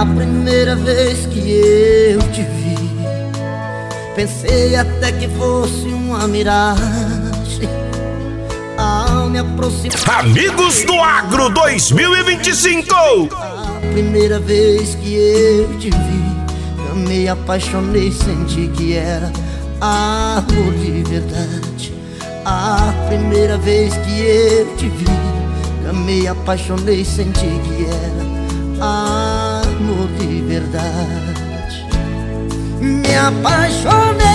A primeira vez que eu te vi, pensei até que fosse uma miragem. Ao me aproximar, Amigos do Agro 2025. a primeira vez que eu te vi, amei, apaixonei, senti que era amor de verdade. A primeira vez que eu te vi, amei, apaixonei, senti que era amor de verdade. Me apaixonei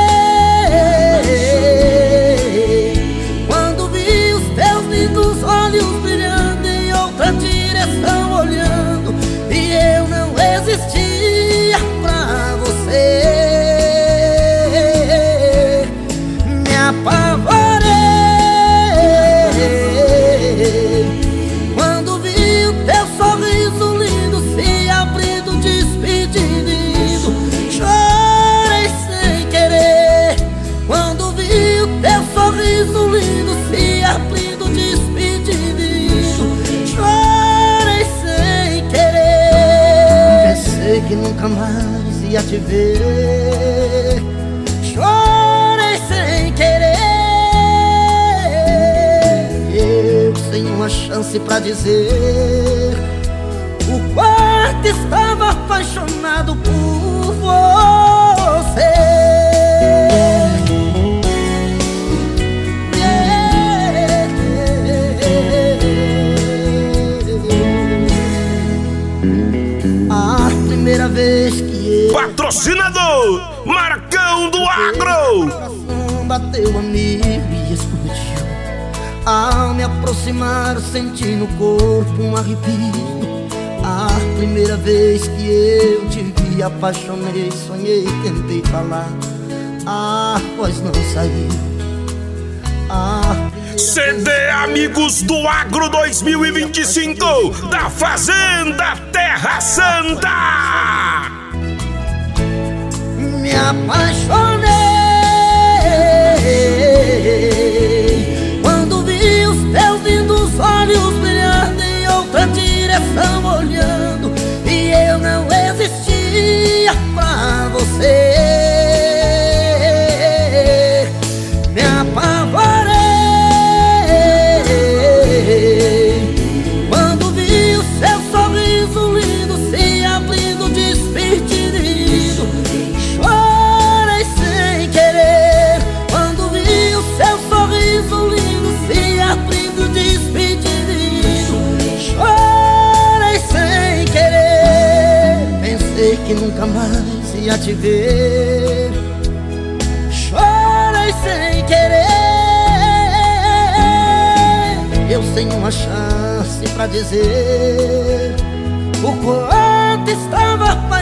quando vi os teus lindos olhos brilhando em outra direção olhando, e eu não existia pra você. Me apavorei quando vi o teu sorriso lindo se abrindo, despedindo. Chorei sem querer quando vi o teu sorriso lindo se abrindo, despedindo. Chorei sem querer, pensei que nunca mais ia te ver. Chorei sem querer, eu sem uma chance pra dizer o quanto estava apaixonado por você. A primeira vez que eu, Patrocinador Marcão do Agro. o coração bateu a mil e explodiu. Ao me aproximar, senti no corpo um arrepio. A primeira vez que eu te vi, apaixonei, sonhei, tentei falar, a voz não saiu. CD Amigos do Agro 2025 da Fazenda Terra Santa. Me apaixonei quando vi os teus lindos olhos brilhando em outra direção olhando, e eu não existia pra você. Me apavorei quando vi o seu sorriso lindo se abrindo, despedindo. Chorei sem querer quando vi o seu sorriso lindo se abrindo, despedindo. Chorei sem querer, pensei que nunca mais ia te ver. Chorei sem querer, eu sem uma chance pra dizer o quanto estava